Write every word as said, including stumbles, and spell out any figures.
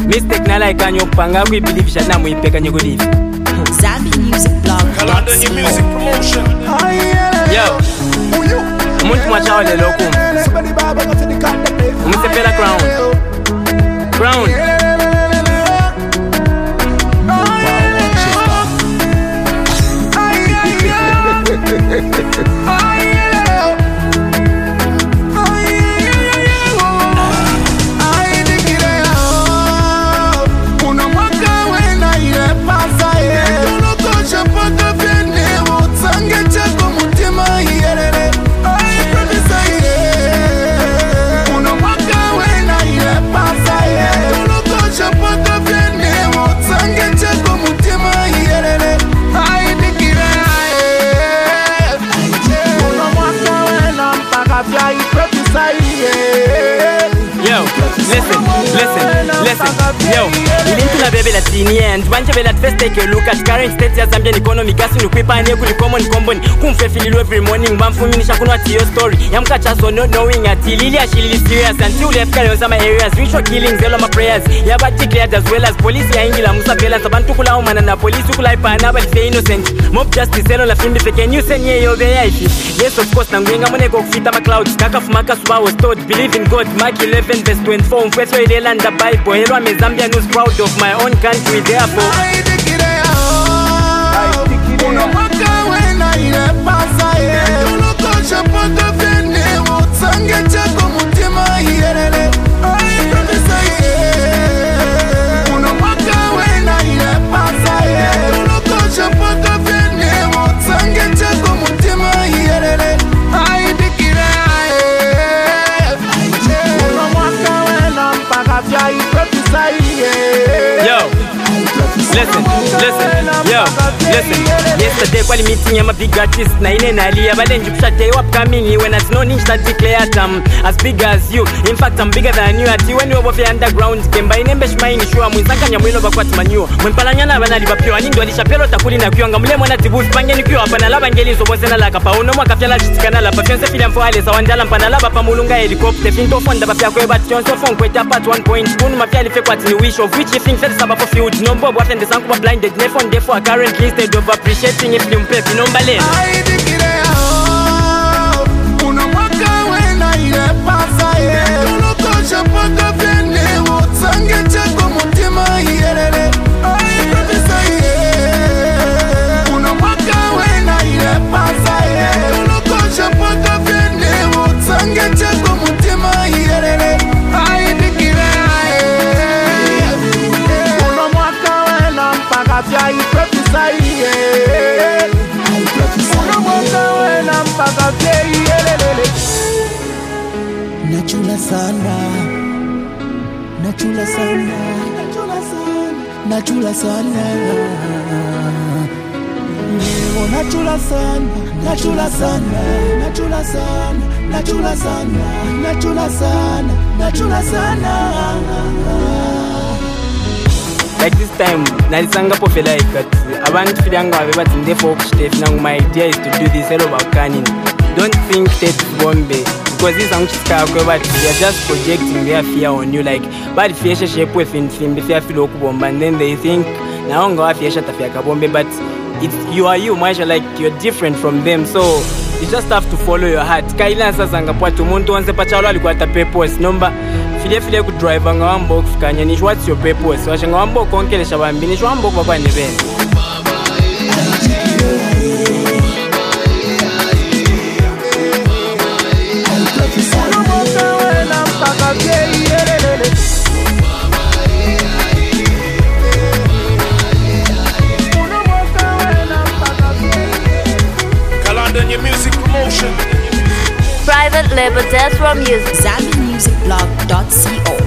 Mistake nala ikanyo kupanga kuibelieve shana muipeka nyugulivi. Zambi Music Blog. Kalanda New Music Promotion. Yo, umuntu mwachawa lelo kumu umusepela crown Crown Listen, listen, listen, yo. Ilintu na bebe la tini and Banja be let first take a look at current state ya Zambian economy. Kasi nukuipa ane kuli common common. Kumfe fililu every morning. Bamfumi nisha kunwa tiyo story. Yamka chaso not knowing ati lili ashili serious. Until left kare on some areas. Ritual killings, zelo my prayers. Yabati cleared as well as police ya ingila musa bela. Sabantu kula umana na police ukula ipa anaba life innocent. Mob justice zelo la fimbi feke new sen ye yo veya ifi. Yes of course nanguinga mune kukfita ma clouds. Kaka fumaka suba was told. Believe in God. Mark eleven verse twenty-four. Umfeso ilela nda Bible. Hello I'm a Zambian who's proud of my own country. Therefore I take it out. Uno waka wena ile pasa ye. Uno kocha poto vene utsange chako mutima yelele. I prophesy ye. Uno waka wena ile pasa ye. Uno kocha poto vene utsange chako mutima yelele. I take it out. Uno waka wena mpaka vya I prophesy ye. Yo, listen, listen, yo, listen. Yesterday kwali meeting ya ma big artists na ine nali abalenji kushate upcoming when it's no niche that declare them as big as you. In fact I'm bigger than you. Ati when you over the underground kemba inembe shmaini shua mwizanga nyamwilo bakwati manyo mwempalanyana banali bapyo anindo alishapelo takuli na kuyonga mule mwana tibufu pange nikiwa hapa na laba ngeli sobosena la kapa uno mwaka fyala chitikana la pafyonse filia mfo ale sawandala mpana laba pamulunga helicopter finto fonda bapya kwe bat chonso fon kweta part one point kunu mapya lifekwati ni wish of which you think fed saba for field nombo bwafende sanku ba blinded ne phone therefore currently instead of appreciating if you pay nomba le I think it out. Uno mwaka wena ile pasa ye. Uno kocha poto vene utsange chako mutima yelele. I prophesy ye. Uno mwaka wena ile pasa ye. Uno kocha poto vene utsange chako mutima yelele. I think it out. Uno mwaka wena mpaka vya I prophesy ye. Nachula sana, nachula sana, nachula sana, oh nachula sana, nachula sana, nachula sana, nachula sana, nachula sana, nachula sana. Like this time, nalisanga po feel like that. Abantu filanga wabe bati ndefo kushitef nangu my idea is to do this hello bakanin. Don't think that bombe because this angu chiska kwe but they are just projecting their fear on you like bad fear shape with in film fear feel okubomba and then they think na onga wa fear shata fear kabombe but it's you are you maisha like you're different from them so you just have to follow your heart. Kaila sasa ngapata umuntu onse pachalo alikuwa ta purpose number file file ku drive nga wambo kufukanya ni what's your purpose washa nga wambo konkelesha bambini shwa wambo baba ni bene Kalanda New Music Promotion. Private label Death Row Music. Zambi Music Blog dot co